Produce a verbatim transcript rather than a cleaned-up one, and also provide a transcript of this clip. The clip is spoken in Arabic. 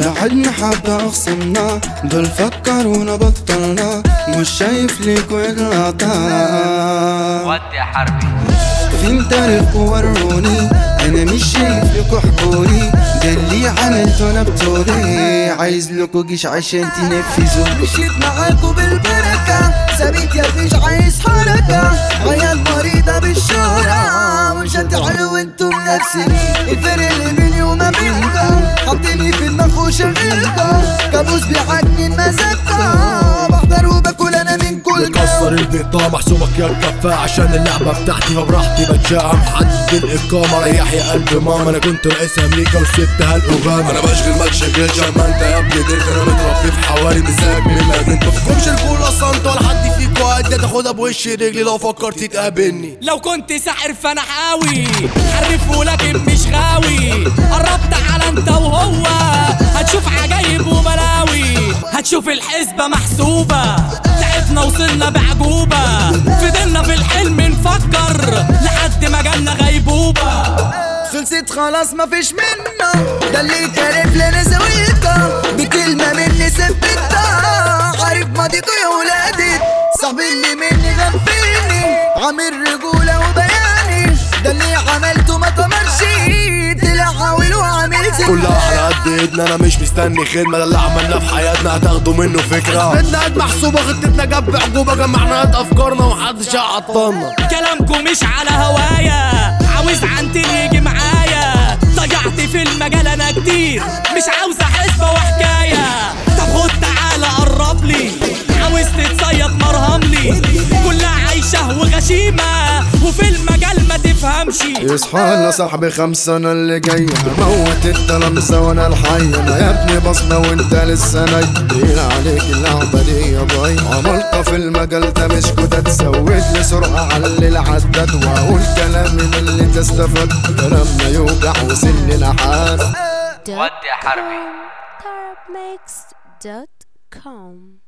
لعدنا حبة أخصمنا دول فكرونا بطلنا مش شايف ليك والغطاء. ودي يا حربي فين تاريخكوا وروني أنا مش شايف لكوا حكوني ده اللي عملته أنا بطولي عايز لكوا جيش عشان تنفذوا. مشيت معاكوا بالبركة ثابت يا مش عايز حركة عيال مريضة بالشهرة مش هتعلوا انتم نفسني الفرق اللي بيني وما بينكم حاطيني في دماغ وشغلكم كابوس بيعجن مزاجكم بحضر وباكل انا من كل كسر البيضة محسوبك يا الكفاء عشان اللعبة بتاعتي فبراحتي بتشاء محدد الإقامة ريح يا قلب ماما أنا كنت رئيس أمريكا وسبتها الأوباما أنا بشغل ما تشغلش أما أنت يا ابني ديت أنا متربي في حواري مزاج بلاد أنتوا مفيكمش الكورة صنت ولا حد فيكوا قد تاخدها بوش رجلي لو فكرت تقابلني. لو كنت ساحر فأنا حاوي حرف ولكن مش غاوي قربت على أنت وهو هتشوف عجايب وملاوي هتشوف الحسبة محسوبة تعبنا وصلنا بعجوبة فضلنا في الحلم نفكر لحد ما جالنا غيبوبة. خلصت خلاص مفيش منه ده اللي كارف لنا زاويته بكلمة مني ثبتها عارف ماضيكوا يا ولادي صاحبي اللي مني غفلني عامل رجولة وبياني ده اللي عملته ما تمرش طلع حاول وعامل زي كلها على قد ايدنا انا مش مستني خدمة ده اللي عملناه في حياتنا هتاخدوا منه فكرة بدنا قد محسوبة خطتنا جنب عجوبة جمعنا قد افكارنا ومحدش هيعطلنا. كلامكم مش على هوايا عاوز عنتي يجي معايا ضيعت في المجال انا كتير مش عاوزة حسبة وحكاية طب خد تعالى قرب لي عاوز تتصيد مرهملي كلها عايشة وغشيمة وفي المجال ما تفهمش. يصحى لنا صاحبي خمسة انا اللي جاي هموت التلامسة وانا الحي انا يا ابني بصمة وانت لسه ناي تقيل عليك اللعبة دي يا باي عمالقة في المجال ده مش كده سويت لي سرعة على اللي العداد واقول كلام من اللي تستفاد كلامنا يوجع وسن لحاد. ودي يا حربي طرب ميكس دوت كوم